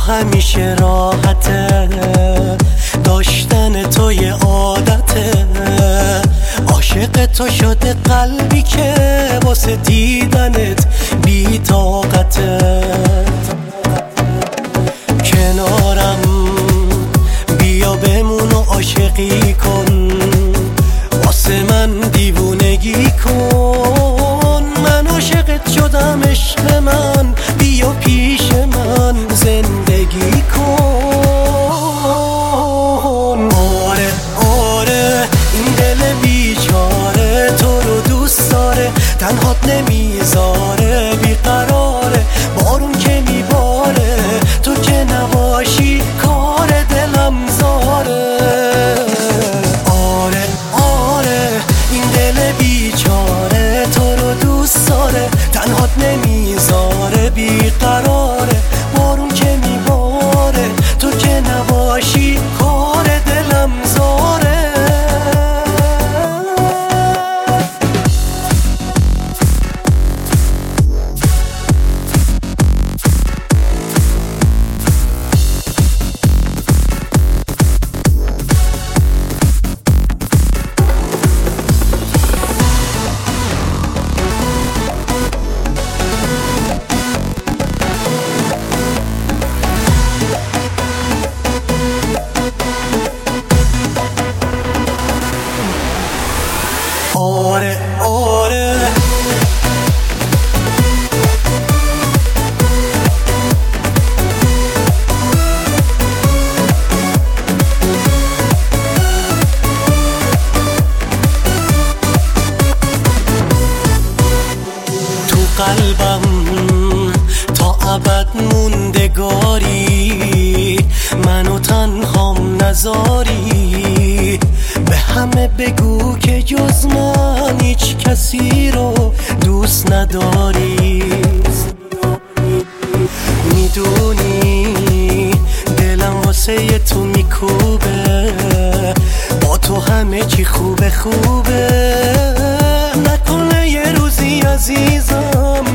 همیشه راحته، داشتن تو یه عادته. عاشق تو شده قلبی که واسه دیدنت بی طاقته. کنارم بیا بمون و عاشقی کن، واسه من دیوونگی کن. من عاشقت شدم عشق من، بیا پیش من زندگی کن. آره آره این دل بیچاره تو رو دوست داره، تنهات نمیذاره، بیقراره. بارون که میباره تو که نباشی کار دلم زاره. آره آره این دل بیچاره تو رو دوست داره، تنهات نمیذاره، بیقراره. بارون که میباره تو که نباشی کار دلم زاره. آره آره تو قلبم تا ابد موندگاری، منو تنهام نذاری. به همه بگو که جز من هیچ کسی رو دوست نداری. میدونی دلم واسه تو میکوبه، با تو همه چی خوبه خوبه. نکنه یه روزی عزیزم